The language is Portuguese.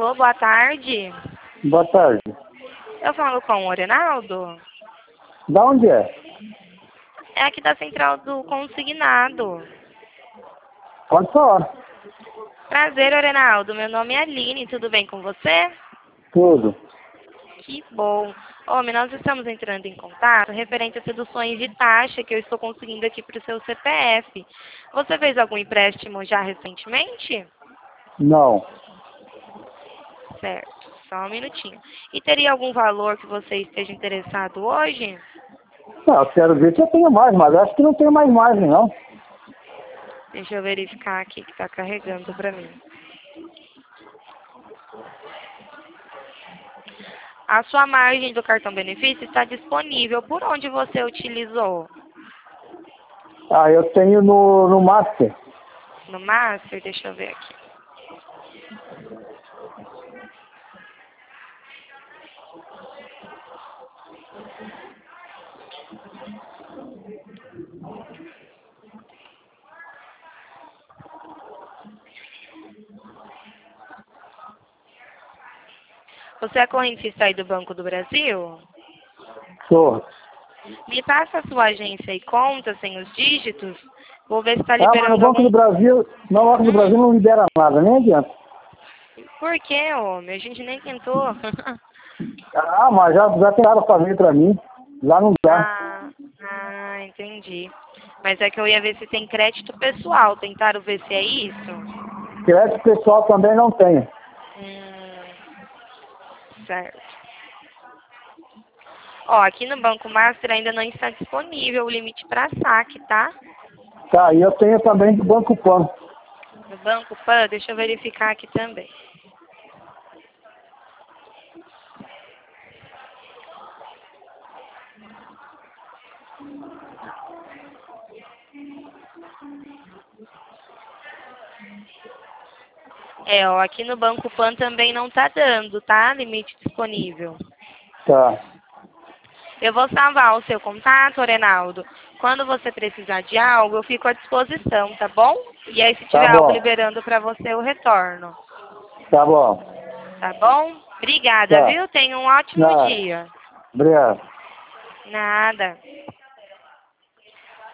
Alô, boa tarde. Boa tarde. Eu falo com o Orenaldo. Da onde é? É aqui da central do consignado. Pode falar. Prazer, Orenaldo. Meu nome é Aline. Tudo bem com você? Tudo. Que bom. Homem, nós estamos entrando em contato referente a deduções de taxa que eu estou conseguindo aqui para o seu CPF. Você fez algum empréstimo já recentemente? Não. Certo. Só um minutinho. E teria algum valor que você esteja interessado hoje? Não, eu quero ver se eu tenho mais, mas acho que não tem mais margem, não. Deixa eu verificar aqui que está carregando para mim. A sua margem do cartão benefício está disponível. Por onde você utilizou? Ah, eu tenho no Master. No Master? Deixa eu ver aqui. Você é correntista aí do Banco do Brasil? Sou. Me passa a sua agência e conta sem os dígitos. Vou ver se está Ah, mas no liberando Banco algum... do Brasil, no Banco do Brasil não libera nada, nem adianta. Por quê, homem? A gente nem tentou. Ah, mas já tentaram fazer pra mim. Lá não dá. Entendi. Mas é que eu ia ver se tem crédito pessoal. Tentaram ver se é isso? Crédito pessoal também não tem. Certo. Ó, aqui no Banco Master ainda não está disponível o limite para saque, tá? Tá, e eu tenho também do Banco Pan. No Banco Pan, deixa eu verificar aqui também. Ó, aqui no Banco Pan também não tá dando, tá? Limite disponível. Tá. Eu vou salvar o seu contato, Orenaldo. Quando você precisar de algo, eu fico à disposição, tá bom? E aí, se Tá tiver algo bom. liberando para você, eu retorno. Tá bom. Tá bom? Obrigada, Tá. viu? Tenha um ótimo Nada. dia. Obrigado. Nada.